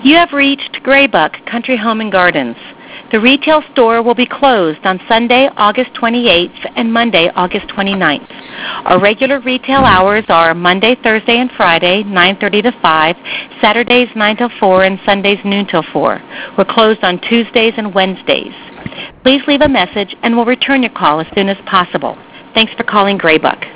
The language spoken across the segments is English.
You have reached Graybuck Country Home and Gardens. The retail store will be closed on Sunday, August 28th and Monday, August 29th. Our regular retail hours are Monday, Thursday, and Friday, 9:30 to 5, Saturdays 9 till 4, and Sundays noon till 4. We're closed on Tuesdays and Wednesdays. Please leave a message, and we'll return your call as soon as possible. Thanks for calling Graybuck.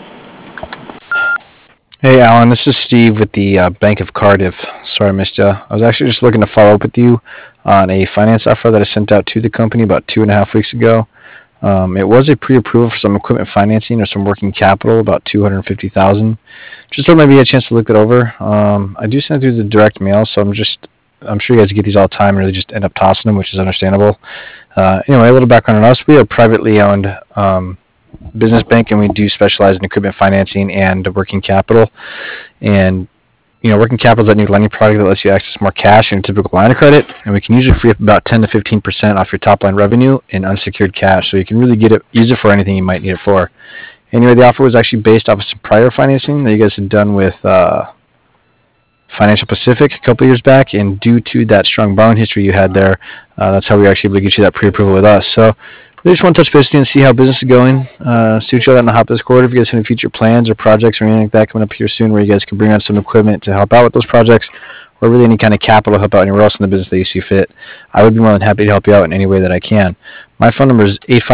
Hey, Alan, this is Steve with the Bank of Cardiff. Sorry I missed you. I was actually just looking to follow up with you on a finance offer that I sent out to the company about 2.5 weeks ago. It was a pre-approval for some equipment financing or some working capital, about $250,000. Just thought maybe you had a chance to look that over. I do send it through the direct mail, so I'm sure you guys get these all the time and really just end up tossing them, which is understandable. Anyway, a little background on us. We are a privately owned business bank, and we do specialize in equipment financing and working capital. And working capital is that new lending product that lets you access more cash in a typical line of credit, and we can usually free up about 10 to 15% off your top line revenue in unsecured cash, so you can really use it for anything you might need it for. Anyway, the offer was actually based off of some prior financing that you guys had done with Financial Pacific a couple years back, and due to that strong borrowing history you had there, that's how we were actually able to get you that pre-approval with us. So we just want to touch base with you and see how business is going. See what you got in the hop this quarter. If you guys have any future plans or projects or anything like that coming up here soon where you guys can bring on some equipment to help out with those projects, or really any kind of capital to help out anywhere else in the business that you see fit, I would be more than happy to help you out in any way that I can. My phone number is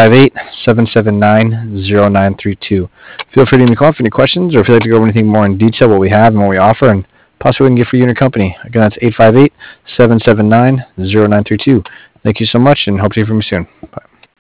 858-779-0932. Feel free to give me a call for any questions, or if you'd like to go over anything more in detail, what we have and what we offer, and possibly we can get for you and your company. Again, that's 858-779-0932. Thank you so much, and hope to hear from you soon. Bye.